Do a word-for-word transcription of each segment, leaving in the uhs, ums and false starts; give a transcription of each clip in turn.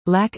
Lac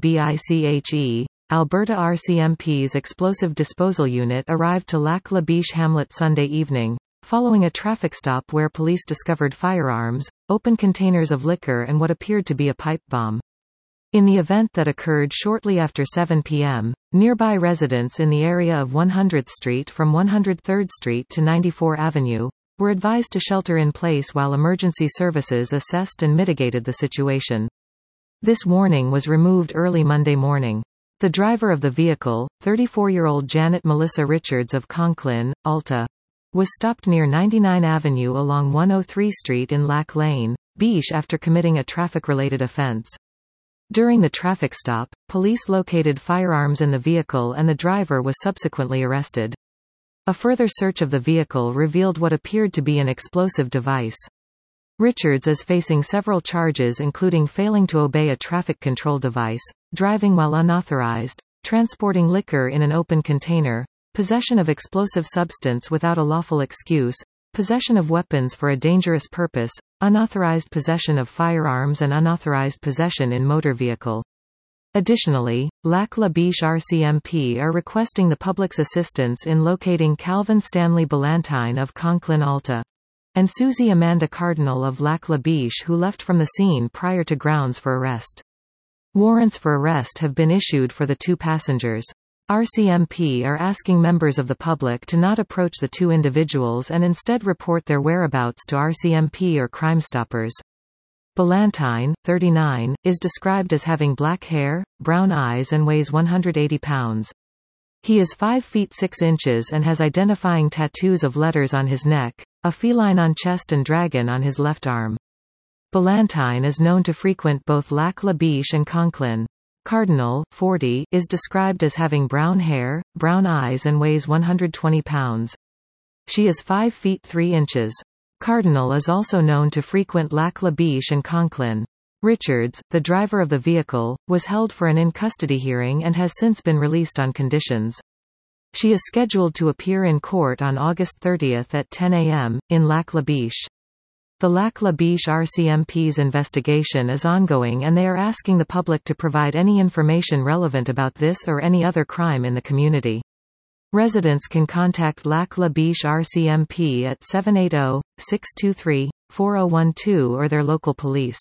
Labiche, Alberta R C M P's explosive disposal unit arrived to Lac La Biche hamlet Sunday evening, following a traffic stop where police discovered firearms, open containers of liquor and what appeared to be a pipe bomb. In the event that occurred shortly after seven p m, nearby residents in the area of one hundredth Street from one hundred third Street to ninety-fourth Avenue were advised to shelter in place while emergency services assessed and mitigated the situation. This warning was removed early Monday morning. The driver of the vehicle, thirty-four-year-old Janet Melissa Richards of Conklin, Alta, was stopped near ninety-ninth Avenue along one oh three Street in Lac Lane, Biche after committing a traffic-related offense. During the traffic stop, police located firearms in the vehicle and the driver was subsequently arrested. A further search of the vehicle revealed what appeared to be an explosive device. Richards is facing several charges including failing to obey a traffic control device, driving while unauthorized, transporting liquor in an open container, possession of explosive substance without a lawful excuse, possession of weapons for a dangerous purpose, unauthorized possession of firearms and unauthorized possession in motor vehicle. Additionally, Lac La Biche R C M P are requesting the public's assistance in locating Calvin Stanley Ballantyne of Conklin Alta and Susie Amanda Cardinal of Lac La Biche, who left from the scene prior to grounds for arrest. Warrants for arrest have been issued for the two passengers. R C M P are asking members of the public to not approach the two individuals and instead report their whereabouts to R C M P or Crime Stoppers. Ballantyne, thirty-nine, is described as having black hair, brown eyes and weighs one hundred eighty pounds. He is five feet six inches and has identifying tattoos of letters on his neck, a feline on chest and dragon on his left arm. Ballantyne is known to frequent both Lac La Biche and Conklin. Cardinal, forty, is described as having brown hair, brown eyes and weighs one hundred twenty pounds. She is five feet three inches. Cardinal is also known to frequent Lac La Biche and Conklin. Richards, the driver of the vehicle, was held for an in-custody hearing and has since been released on conditions. She is scheduled to appear in court on August thirtieth at ten a m, in Lac La Biche. The Lac La Biche R C M P's investigation is ongoing and they are asking the public to provide any information relevant about this or any other crime in the community. Residents can contact Lac La Biche R C M P at seven eight zero, six two three, four zero one two or their local police.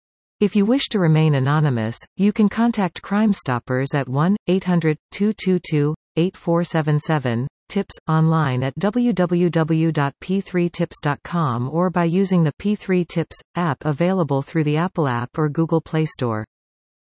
If you wish to remain anonymous, you can contact Crime Stoppers at one eight hundred, two two two, eight four seven seven, tips, online at w w w dot p three tips dot com or by using the P three Tips app available through the Apple app or Google Play Store.